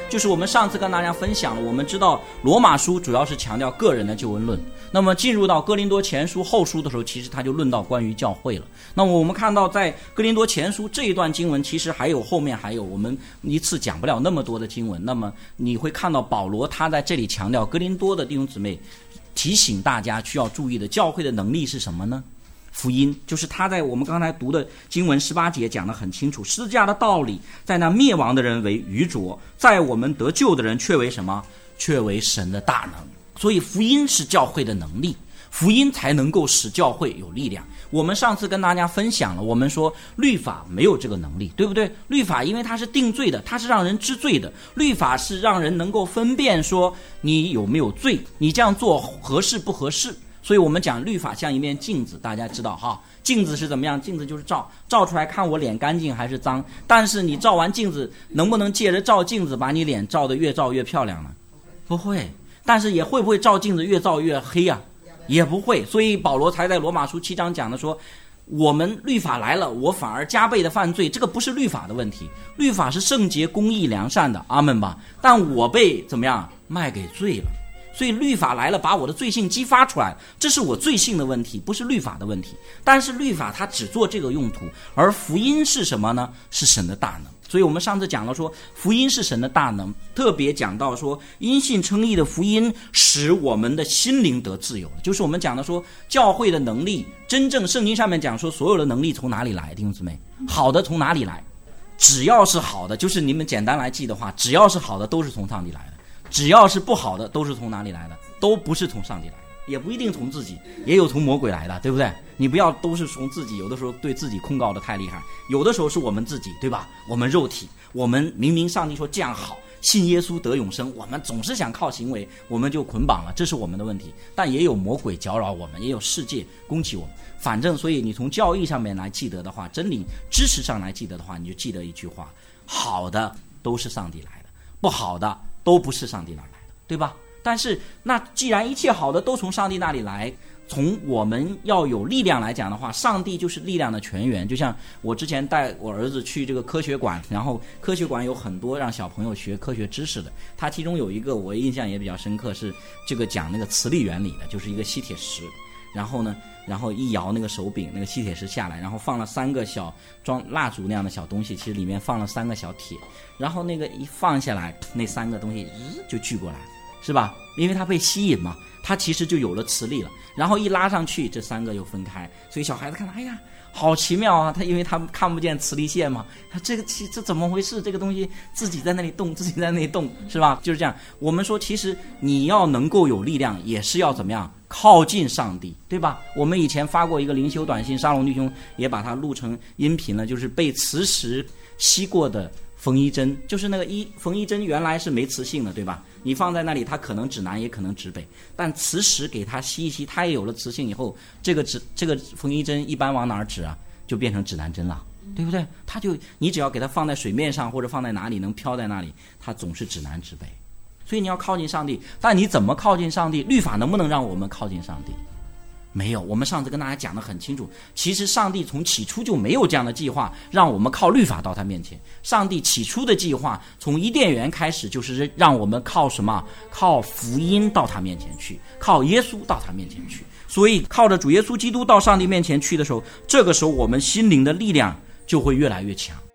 就是我们上次跟大家分享了，我们知道罗马书主要是强调个人的救恩论，那么进入到哥林多前书后书的时候，其实他就论到关于教会了。那么我们看到在哥林多前书这一段经文，其实还有后面还有我们一次讲不了那么多的经文，那么你会看到保罗他在这里强调哥林多的弟兄姊妹，提醒大家需要注意的教会的能力是什么呢？福音，就是他在我们刚才读的经文18节讲得很清楚，十字架的道理在那灭亡的人为愚拙，在我们得救的人却为什么？却为神的大能。所以福音是教会的能力，福音才能够使教会有力量。我们上次跟大家分享了，我们说律法没有这个能力，对不对？律法因为它是定罪的，它是让人知罪的，律法是让人能够分辨说你有没有罪，你这样做合适不合适。所以我们讲律法像一面镜子，大家知道哈，镜子是怎么样？镜子就是照出来看我脸干净还是脏，但是你照完镜子能不能借着照镜子把你脸照得越照越漂亮呢？不会。但是也会不会照镜子越照越黑啊？也不会。所以保罗才在罗马书7章讲的说，我们律法来了，我反而加倍的犯罪，这个不是律法的问题，律法是圣洁公义良善的，阿们吧。但我被怎么样卖给罪了，所以律法来了，把我的罪性激发出来，这是我罪性的问题，不是律法的问题。但是律法它只做这个用途，而福音是什么呢？是神的大能。所以我们上次讲了说福音是神的大能，特别讲到说因信称义的福音使我们的心灵得自由，就是我们讲的说教会的能力，真正圣经上面讲说所有的能力从哪里来，弟兄姊妹，好的从哪里来？只要是好的，就是你们简单来记的话，只要是好的都是从上帝来的，只要是不好的都是从哪里来的？都不是从上帝来的，也不一定从自己，也有从魔鬼来的，对不对？你不要都是从自己，有的时候对自己控告的太厉害，有的时候是我们自己，对吧？我们肉体，我们明明上帝说这样好，信耶稣得永生，我们总是想靠行为，我们就捆绑了，这是我们的问题。但也有魔鬼搅扰我们，也有世界攻击我们。反正所以你从教义上面来记得的话，真理知识上来记得的话，你就记得一句话，好的都是上帝来的，不好的都不是上帝那来的，对吧？但是那既然一切好的都从上帝那里来，从我们要有力量来讲的话，上帝就是力量的泉源。就像我之前带我儿子去这个科学馆，然后科学馆有很多让小朋友学科学知识的，他其中有一个我印象也比较深刻，是这个讲那个磁力原理的，就是一个吸铁石，然后一摇那个手柄，那个吸铁石下来，然后放了3个小装蜡烛那样的小东西，其实里面放了3个小铁，然后那个一放下来，那3个东西就聚过来，是吧？因为它被吸引嘛，它其实就有了磁力了，然后一拉上去，这3个又分开，所以小孩子看到，哎呀，好奇妙啊！因为他们看不见磁力线嘛，这怎么回事？这个东西自己在那里动，自己在那里动，是吧？就是这样。我们说，其实你要能够有力量，也是要怎么样靠近上帝，对吧？我们以前发过一个灵修短信，沙龙弟兄也把它录成音频了，就是被磁石吸过的缝衣针，就是那个缝衣针原来是没磁性的，对吧？你放在那里，它可能指南也可能指北，但磁石给它吸一吸，它也有了磁性以后，这个缝衣针一般往哪儿指啊？就变成指南针了，对不对？它就你只要给它放在水面上或者放在哪里能飘在那里，它总是指南指北。所以你要靠近上帝，但你怎么靠近上帝？律法能不能让我们靠近上帝？没有。我们上次跟大家讲得很清楚，其实上帝从起初就没有这样的计划让我们靠律法到他面前。上帝起初的计划从伊甸园开始，就是让我们靠什么？靠福音到他面前去，靠耶稣到他面前去。所以靠着主耶稣基督到上帝面前去的时候，这个时候我们心灵的力量就会越来越强。